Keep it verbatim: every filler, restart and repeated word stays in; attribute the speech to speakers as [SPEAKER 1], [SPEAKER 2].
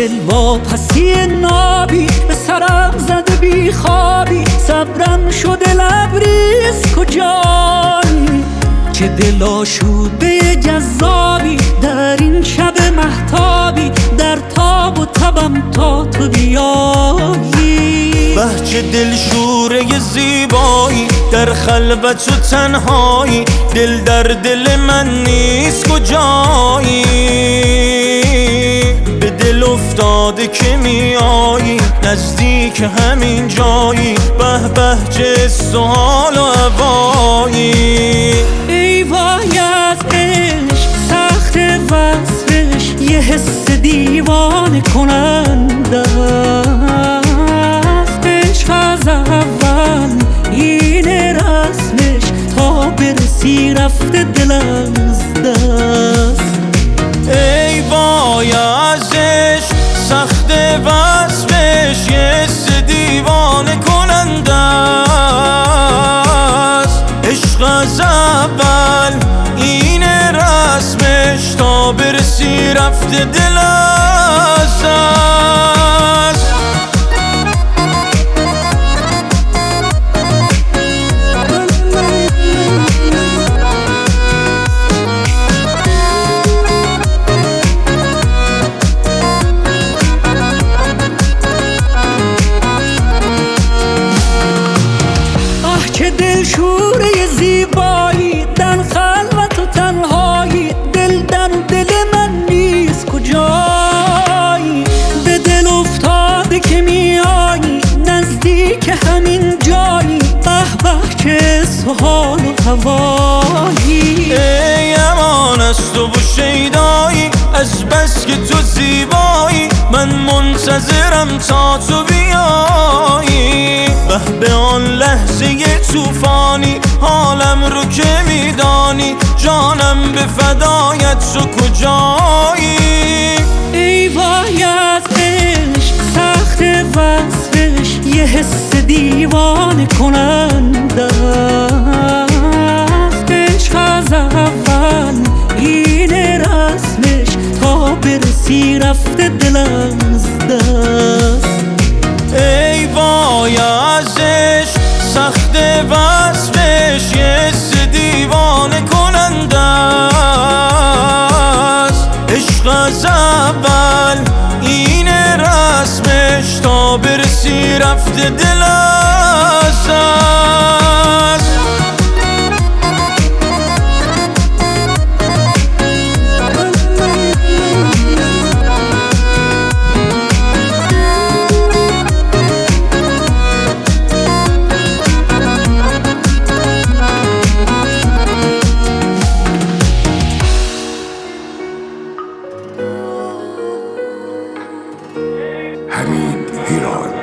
[SPEAKER 1] دل واپسی نابی به سرم زده بی خوابی، صبرم شده لبریز کجایی؟ چه دل آشوده جذابی در این شب مهتابی، در تاب و تبم تا تو بیایی.
[SPEAKER 2] به چه دلشوره زیبایی در خلوت و تنهایی، دل در دل من نیست کجایی؟ به دل افتاده که میایی نزدیک همین جایی، به به چه سوال و هوایی.
[SPEAKER 1] ای وای از عشق سخت وصفش، یه حس دیوانه کننده است. عشق از اول اینه رسمش، تا برسی رفته دل از دست.
[SPEAKER 2] ای وای از عشق سخت وصفش، یه حس دیوانه کننده است. عشق از اول اینه رسمش، تا برسی رفته دل از دست.
[SPEAKER 1] چه دلشوره زیبایی در خلوت و تنهایی، دل در دل من نیست کجایی؟ به دل افتاده که میایی نزدیک همین جایی، به به چه سحال و هوایی.
[SPEAKER 2] ای امان از تو و شیدایی، از بس که تو زیبایی من منتظرم تا تو بیایی. به به آن لحظه طوفانی حالم رو که میدانی، جانم به فدایت تو کجایی؟
[SPEAKER 1] ای وای از عشق سخت وصفش، یه حس دیوانه کننده است. عشق از اول اینه رسمش، تا برسی رفته دل از دست.
[SPEAKER 2] ای وای از عشق سخت وصفش، یه حس دیوانه کننده است. عشق از اول اینه رسمش، تا برسی رفته دل از دست.
[SPEAKER 3] حمید هیران.